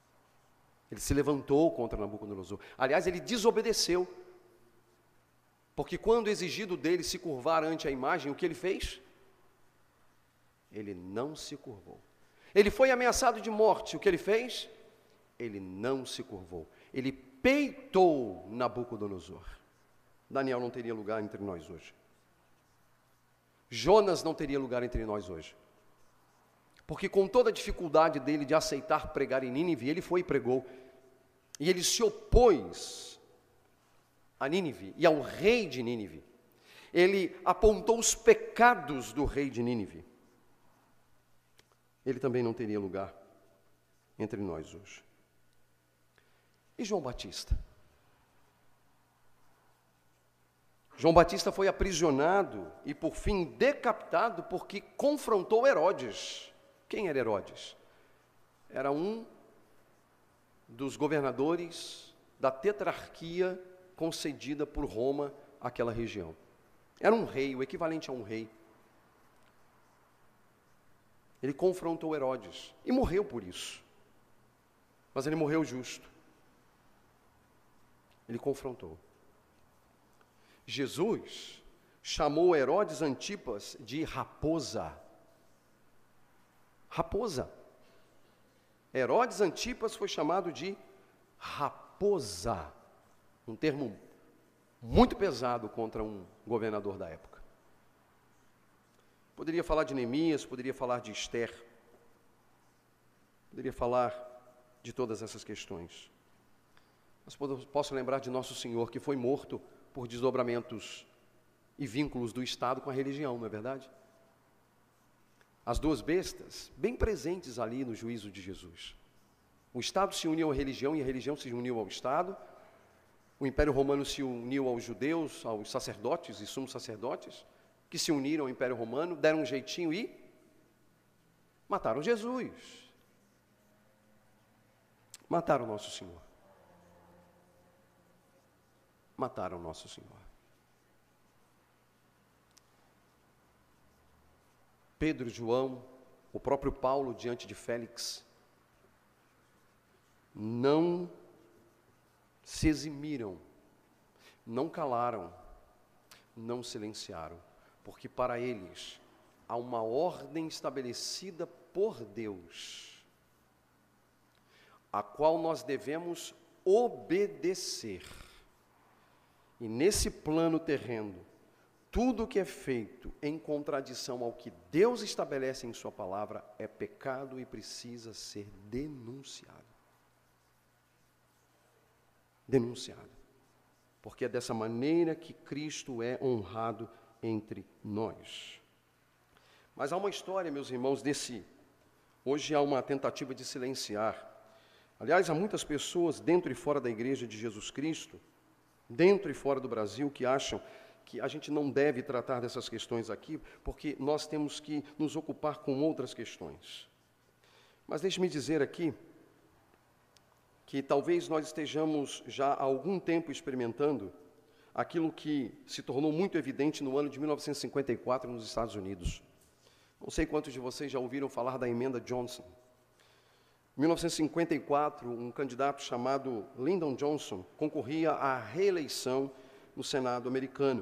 Ele se levantou contra Nabucodonosor. Aliás, ele desobedeceu. Porque quando exigido dele se curvar ante a imagem, o que ele fez? Ele não se curvou. Ele foi ameaçado de morte, o que ele fez? Ele não se curvou. Ele peitou Nabucodonosor. Daniel não teria lugar entre nós hoje. Jonas não teria lugar entre nós hoje. Porque com toda a dificuldade dele de aceitar pregar em Nínive, ele foi e pregou. E ele se opôs a Nínive e ao rei de Nínive. Ele apontou os pecados do rei de Nínive. Ele também não teria lugar entre nós hoje. E João Batista? João Batista foi aprisionado e por fim decapitado porque confrontou Herodes. Quem era Herodes? Era um dos governadores da tetrarquia concedida por Roma àquela região. Era um rei, o equivalente a um rei. Ele confrontou Herodes e morreu por isso. Mas ele morreu justo. Ele confrontou. Jesus chamou Herodes Antipas de raposa. Raposa. Herodes Antipas foi chamado de raposa. Um termo muito pesado contra um governador da época. Poderia falar de Neemias, poderia falar de Esther. Poderia falar de todas essas questões. Mas posso lembrar de Nosso Senhor, que foi morto por desdobramentos e vínculos do Estado com a religião, não é verdade? As duas bestas, bem presentes ali no juízo de Jesus. O Estado se uniu à religião e a religião se uniu ao Estado. O Império Romano se uniu aos judeus, aos sacerdotes e sumos sacerdotes, que se uniram ao Império Romano, deram um jeitinho e mataram Jesus. Mataram Nosso Senhor. Mataram Nosso Senhor. Pedro, João, o próprio Paulo diante de Félix, não se eximiram, não calaram, não silenciaram, porque para eles há uma ordem estabelecida por Deus, a qual nós devemos obedecer. E nesse plano terreno, tudo que é feito em contradição ao que Deus estabelece em sua palavra é pecado e precisa ser denunciado. Denunciado. Porque é dessa maneira que Cristo é honrado entre nós. Mas há uma história, meus irmãos, desse... Hoje há uma tentativa de silenciar. Aliás, há muitas pessoas dentro e fora da igreja de Jesus Cristo, dentro e fora do Brasil, que acham que a gente não deve tratar dessas questões aqui, porque nós temos que nos ocupar com outras questões. Mas deixe-me dizer aqui que talvez nós estejamos já há algum tempo experimentando aquilo que se tornou muito evidente no ano de mil novecentos e cinquenta e quatro nos Estados Unidos. Não sei quantos de vocês já ouviram falar da emenda Johnson. Em mil novecentos e cinquenta e quatro, um candidato chamado Lyndon Johnson concorria à reeleição no Senado americano.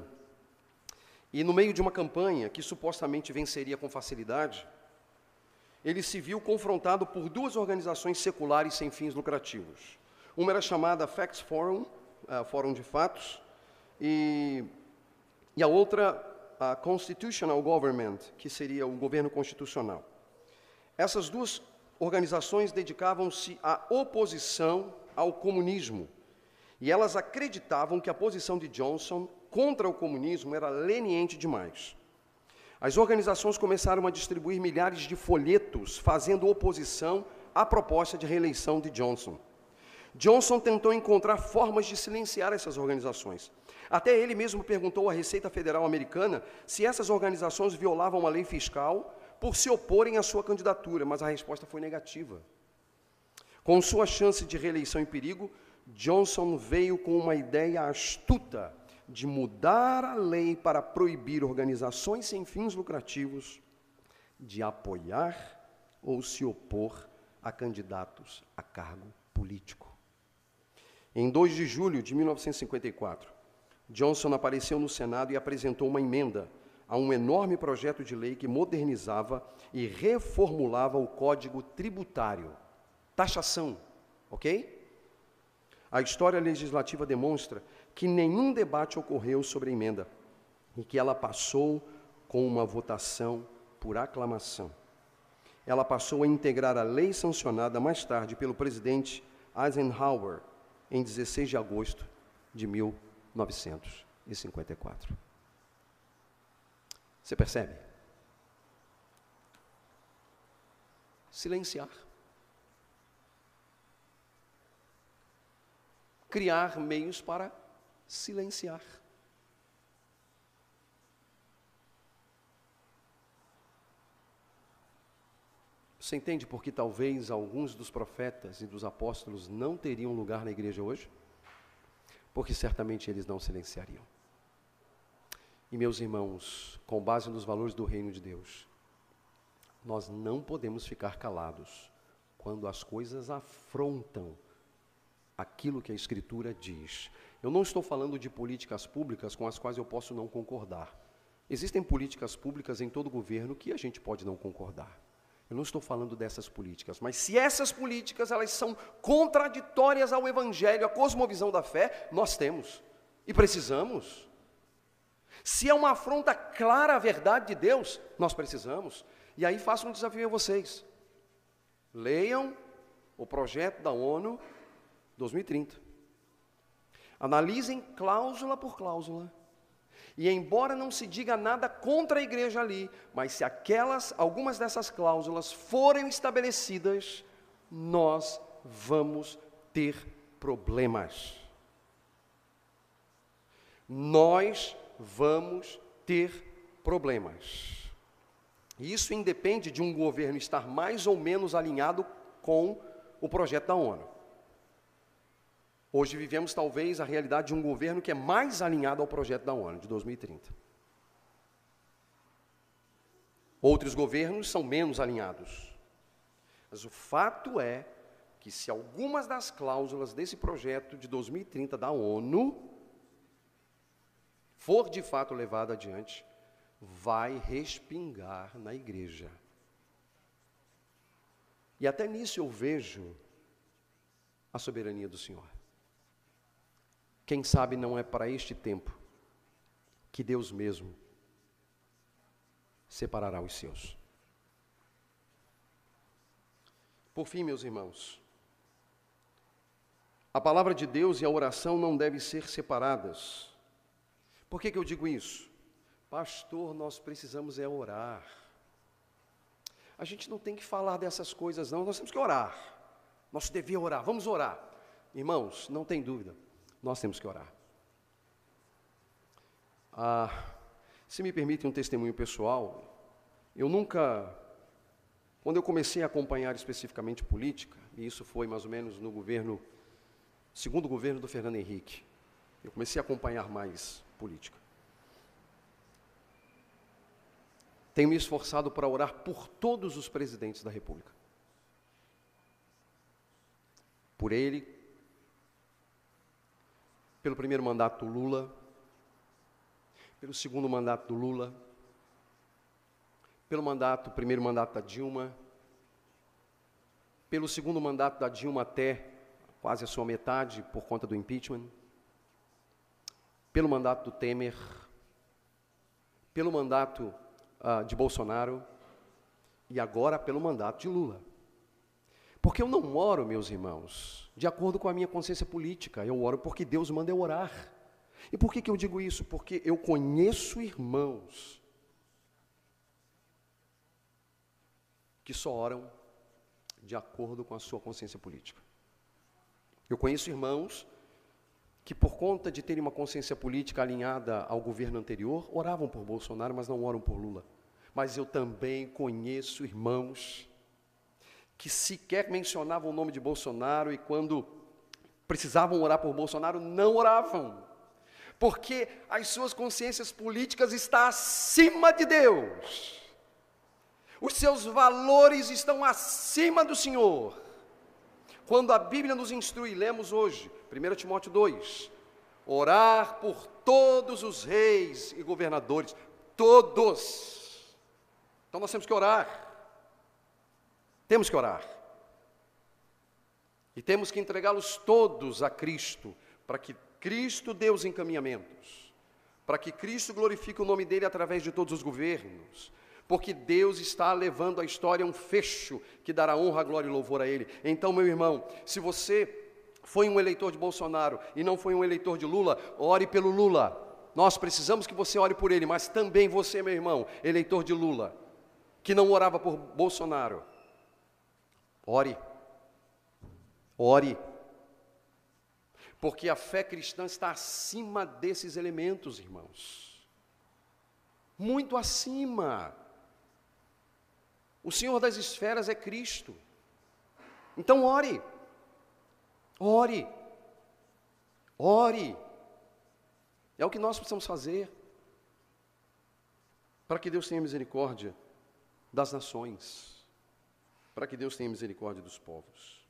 E no meio de uma campanha que supostamente venceria com facilidade, ele se viu confrontado por duas organizações seculares sem fins lucrativos. Uma era chamada Facts Forum, uh, Fórum de Fatos, e, e a outra, a Constitutional Government, que seria o governo constitucional. Essas duas organizações dedicavam-se à oposição ao comunismo, e elas acreditavam que a posição de Johnson contra o comunismo era leniente demais. As organizações começaram a distribuir milhares de folhetos fazendo oposição à proposta de reeleição de Johnson. Johnson tentou encontrar formas de silenciar essas organizações. Até ele mesmo perguntou à Receita Federal Americana se essas organizações violavam a lei fiscal por se oporem à sua candidatura, mas a resposta foi negativa. Com sua chance de reeleição em perigo, Johnson veio com uma ideia astuta de mudar a lei para proibir organizações sem fins lucrativos de apoiar ou se opor a candidatos a cargo político. Em dois de julho de mil novecentos e cinquenta e quatro, Johnson apareceu no Senado e apresentou uma emenda a um enorme projeto de lei que modernizava e reformulava o Código Tributário. Taxação, ok? A história legislativa demonstra que nenhum debate ocorreu sobre a emenda e que ela passou com uma votação por aclamação. Ela passou a integrar a lei sancionada mais tarde pelo presidente Eisenhower em dezesseis de agosto de mil novecentos e cinquenta e quatro. Você percebe? Silenciar. Criar meios para silenciar. Você entende por que talvez alguns dos profetas e dos apóstolos não teriam lugar na igreja hoje? Porque certamente eles não silenciariam. E meus irmãos, com base nos valores do reino de Deus, nós não podemos ficar calados quando as coisas afrontam aquilo que a Escritura diz. Eu não estou falando de políticas públicas com as quais eu posso não concordar. Existem políticas públicas em todo governo que a gente pode não concordar. Eu não estou falando dessas políticas, mas se essas políticas elas são contraditórias ao Evangelho, à cosmovisão da fé, nós temos e precisamos. Se é uma afronta clara à verdade de Deus, nós precisamos. E aí faço um desafio a vocês. Leiam o projeto da ONU dois mil e trinta. Analisem cláusula por cláusula. E embora não se diga nada contra a igreja ali, mas se aquelas, algumas dessas cláusulas forem estabelecidas, nós vamos ter problemas. Nós vamos ter problemas. E isso independe de um governo estar mais ou menos alinhado com o projeto da ONU. Hoje vivemos talvez a realidade de um governo que é mais alinhado ao projeto da ONU de dois mil e trinta. Outros governos são menos alinhados. Mas o fato é que se algumas das cláusulas desse projeto de dois mil e trinta da ONU for de fato levada adiante, vai respingar na igreja. E até nisso eu vejo a soberania do Senhor. Quem sabe não é para este tempo que Deus mesmo separará os seus. Por fim, meus irmãos, a palavra de Deus e a oração não devem ser separadas. Por que que eu digo isso? Pastor, nós precisamos é orar. A gente não tem que falar dessas coisas não, nós temos que orar. Nós devemos orar, vamos orar. Irmãos, não tem dúvida. Nós temos que orar. Ah, se me permite um testemunho pessoal, eu nunca, quando eu comecei a acompanhar especificamente política, e isso foi mais ou menos no governo, segundo governo do Fernando Henrique, eu comecei a acompanhar mais política. Tenho me esforçado para orar por todos os presidentes da República. Por ele, pelo primeiro mandato do Lula, pelo segundo mandato do Lula, pelo mandato, primeiro mandato da Dilma, pelo segundo mandato da Dilma até quase a sua metade por conta do impeachment, pelo mandato do Temer, pelo mandato uh, de Bolsonaro e agora pelo mandato de Lula. Porque eu não oro, meus irmãos, de acordo com a minha consciência política, eu oro porque Deus manda eu orar. E por que que eu digo isso? Porque eu conheço irmãos que só oram de acordo com a sua consciência política. Eu conheço irmãos que, por conta de terem uma consciência política alinhada ao governo anterior, oravam por Bolsonaro, mas não oram por Lula. Mas eu também conheço irmãos que sequer mencionavam o nome de Bolsonaro e quando precisavam orar por Bolsonaro, não oravam. Porque as suas consciências políticas estão acima de Deus. Os seus valores estão acima do Senhor. Quando a Bíblia nos instrui, lemos hoje, primeiro Timóteo dois, orar por todos os reis e governadores, todos. Então nós temos que orar. Temos que orar. E temos que entregá-los todos a Cristo, para que Cristo dê os encaminhamentos, para que Cristo glorifique o nome dele através de todos os governos, porque Deus está levando a história a um fecho que dará honra, glória e louvor a ele. Então, meu irmão, se você foi um eleitor de Bolsonaro e não foi um eleitor de Lula, ore pelo Lula. Nós precisamos que você ore por ele, mas também você, meu irmão, eleitor de Lula, que não orava por Bolsonaro, ore, ore, porque a fé cristã está acima desses elementos, irmãos, muito acima. O Senhor das esferas é Cristo. Então ore, ore, ore, é o que nós precisamos fazer, para que Deus tenha misericórdia das nações, para que Deus tenha misericórdia dos povos.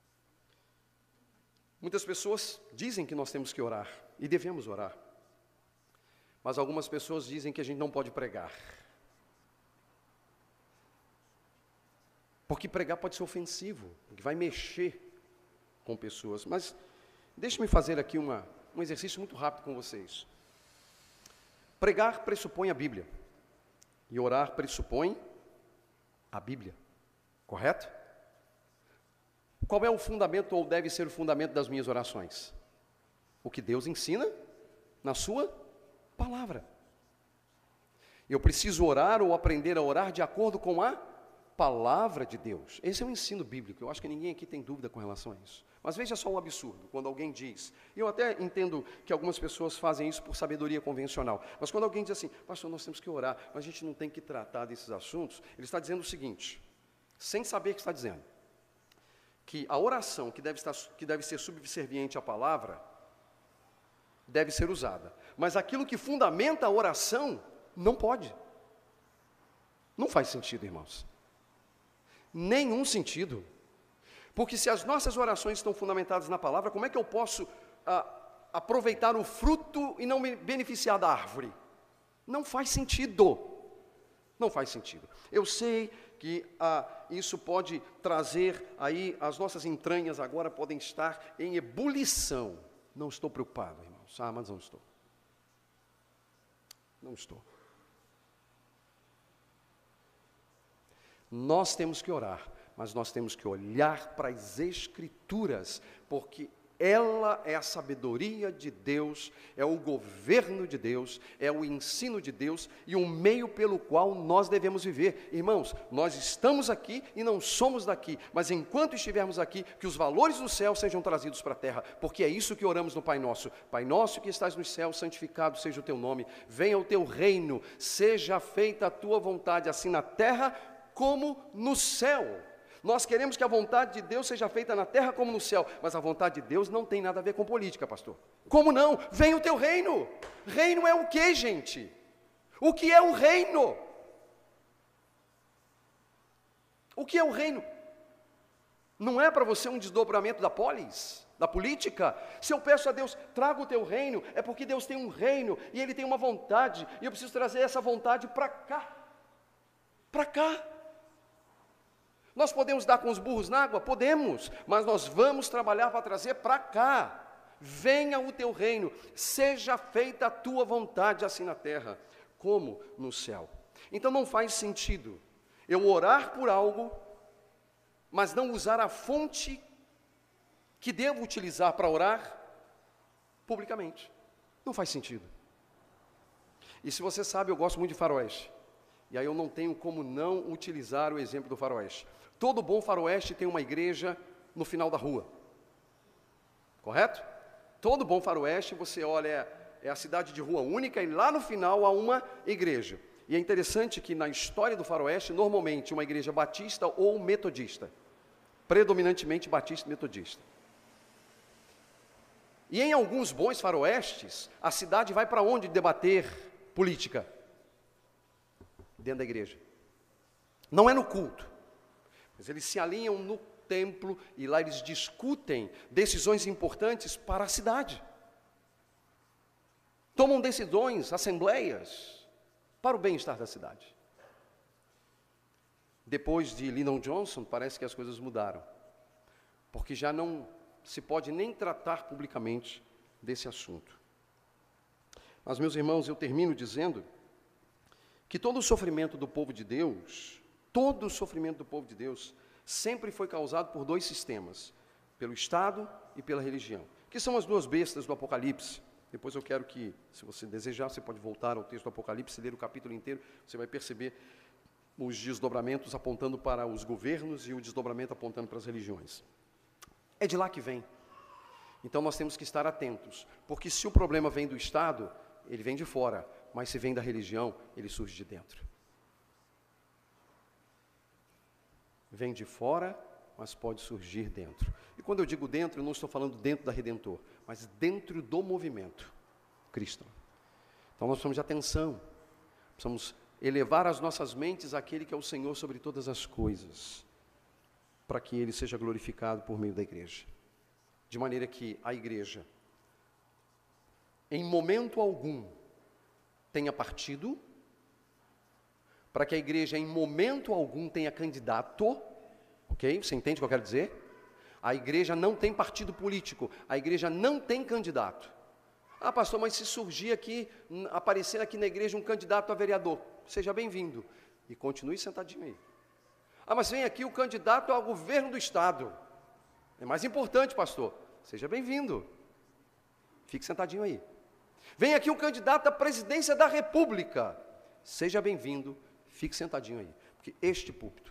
Muitas pessoas dizem que nós temos que orar, e devemos orar, mas algumas pessoas dizem que a gente não pode pregar, porque pregar pode ser ofensivo, porque vai mexer com pessoas. Mas deixe-me fazer aqui uma, um exercício muito rápido com vocês. Pregar pressupõe a Bíblia, e orar pressupõe a Bíblia, correto? Qual é o fundamento, ou deve ser o fundamento das minhas orações? O que Deus ensina na sua palavra. Eu preciso orar ou aprender a orar de acordo com a palavra de Deus. Esse é um ensino bíblico, eu acho que ninguém aqui tem dúvida com relação a isso. Mas veja só um absurdo, quando alguém diz, e eu até entendo que algumas pessoas fazem isso por sabedoria convencional, mas quando alguém diz assim, pastor, nós temos que orar, mas a gente não tem que tratar desses assuntos, ele está dizendo o seguinte, sem saber o que está dizendo, que a oração que deve, estar, que deve ser subserviente à palavra, deve ser usada, mas aquilo que fundamenta a oração, não pode. Não faz sentido, irmãos. Nenhum sentido. Porque se as nossas orações estão fundamentadas na palavra, como é que eu posso ah, aproveitar o fruto e não me beneficiar da árvore? Não faz sentido. Não faz sentido. Eu sei que ah, isso pode trazer aí, as nossas entranhas agora podem estar em ebulição. Não estou preocupado, irmãos. Ah, mas não estou. Não estou. Nós temos que orar, mas nós temos que olhar para as Escrituras, porque ela é a sabedoria de Deus, é o governo de Deus, é o ensino de Deus e o meio pelo qual nós devemos viver. Irmãos, nós estamos aqui e não somos daqui, mas enquanto estivermos aqui, que os valores do céu sejam trazidos para a terra, porque é isso que oramos no Pai Nosso. Pai Nosso que estás nos céus, santificado seja o teu nome, venha o teu reino, seja feita a tua vontade, assim na terra como no céu. Nós queremos que a vontade de Deus seja feita na terra como no céu, mas a vontade de Deus não tem nada a ver com política, pastor. Como não? Vem o teu reino. Reino é o que, gente? O que é o reino? O que é o reino? Não é para você um desdobramento da polis, da política? Se eu peço a Deus, traga o teu reino, é porque Deus tem um reino, e Ele tem uma vontade, e eu preciso trazer essa vontade para cá. Para cá. Nós podemos dar com os burros na água? Podemos, mas nós vamos trabalhar para trazer para cá. Venha o teu reino, seja feita a tua vontade, assim na terra, como no céu. Então não faz sentido eu orar por algo, mas não usar a fonte que devo utilizar para orar publicamente. Não faz sentido. E se você sabe, eu gosto muito de faroeste. E aí eu não tenho como não utilizar o exemplo do faroeste. Todo bom faroeste tem uma igreja no final da rua. Correto? Todo bom faroeste, você olha, é, é a cidade de rua única e lá no final há uma igreja. E é interessante que na história do faroeste, normalmente uma igreja batista ou metodista. Predominantemente batista e metodista. E em alguns bons faroestes, a cidade vai para onde debater política? Dentro da igreja. Não é no culto. Mas eles se alinham no templo e lá eles discutem decisões importantes para a cidade. tomam decisões, assembleias, para o bem-estar da cidade. Depois de Lyndon Johnson, parece que as coisas mudaram, porque já não se pode nem tratar publicamente desse assunto. Mas, meus irmãos, eu termino dizendo que todo o sofrimento do povo de Deus, todo o sofrimento do povo de Deus, sempre foi causado por dois sistemas, pelo Estado e pela religião, que são as duas bestas do Apocalipse. Depois eu quero que, se você desejar, você pode voltar ao texto do Apocalipse, ler o capítulo inteiro, você vai perceber os desdobramentos apontando para os governos e o desdobramento apontando para as religiões. É de lá que vem. Então nós temos que estar atentos, porque se o problema vem do Estado, ele vem de fora, mas se vem da religião, ele surge de dentro. Vem de fora, mas pode surgir dentro. E quando eu digo dentro, eu não estou falando dentro da Redentor, mas dentro do movimento cristão. Então nós precisamos de atenção, precisamos elevar as nossas mentes àquele que é o Senhor sobre todas as coisas, para que Ele seja glorificado por meio da igreja. De maneira que a igreja, em momento algum, tenha partido, para que a igreja, em momento algum, tenha candidato, ok? Você entende o que eu quero dizer? A igreja não tem partido político, a igreja não tem candidato. Ah, pastor, mas se surgir aqui, aparecer aqui na igreja um candidato a vereador, seja bem-vindo, e continue sentadinho aí. Ah, mas vem aqui o candidato ao governo do Estado, é mais importante, pastor, seja bem-vindo, fique sentadinho aí. Vem aqui o candidato à presidência da República, seja bem-vindo, fique sentadinho aí, porque este púlpito,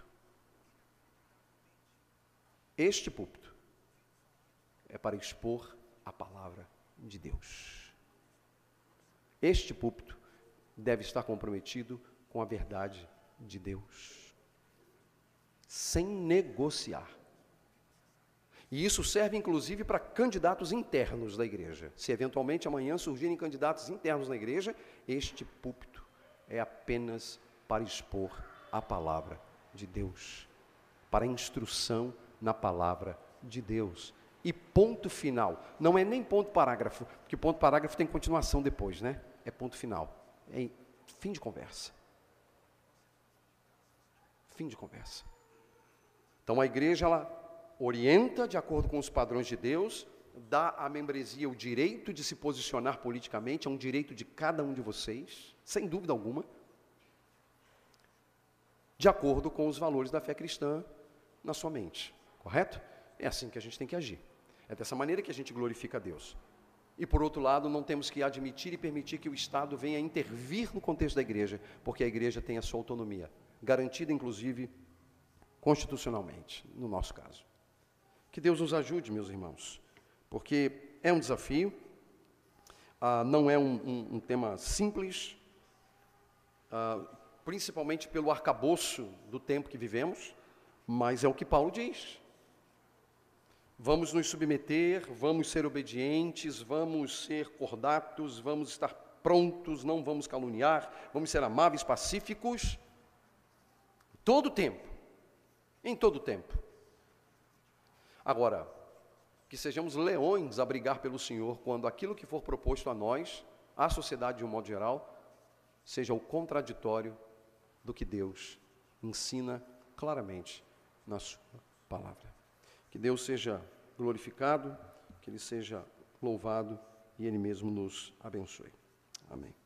este púlpito é para expor a palavra de Deus. Este púlpito deve estar comprometido com a verdade de Deus, sem negociar. E isso serve inclusive para candidatos internos da igreja. Se eventualmente amanhã surgirem candidatos internos na igreja, este púlpito é apenas para expor a palavra de Deus, para instrução na palavra de Deus. E ponto final, não é nem ponto parágrafo, porque ponto parágrafo tem continuação depois, né? É ponto final, é fim de conversa. Fim de conversa. Então a igreja, ela orienta de acordo com os padrões de Deus, dá à membresia o direito de se posicionar politicamente, é um direito de cada um de vocês, sem dúvida alguma, de acordo com os valores da fé cristã na sua mente, correto? É assim que a gente tem que agir. É dessa maneira que a gente glorifica a Deus. E por outro lado, não temos que admitir e permitir que o Estado venha intervir no contexto da igreja, porque a igreja tem a sua autonomia, garantida inclusive constitucionalmente, no nosso caso. Que Deus nos ajude, meus irmãos, porque é um desafio, ah, não é um, um, um tema simples, ah, principalmente pelo arcabouço do tempo que vivemos, mas é o que Paulo diz. Vamos nos submeter, vamos ser obedientes, vamos ser cordatos, vamos estar prontos, não vamos caluniar, vamos ser amáveis, pacíficos, todo o tempo, em todo o tempo. Agora, que sejamos leões a brigar pelo Senhor, quando aquilo que for proposto a nós, à sociedade de um modo geral, seja o contraditório do que Deus ensina claramente na sua palavra. Que Deus seja glorificado, que Ele seja louvado e Ele mesmo nos abençoe. Amém.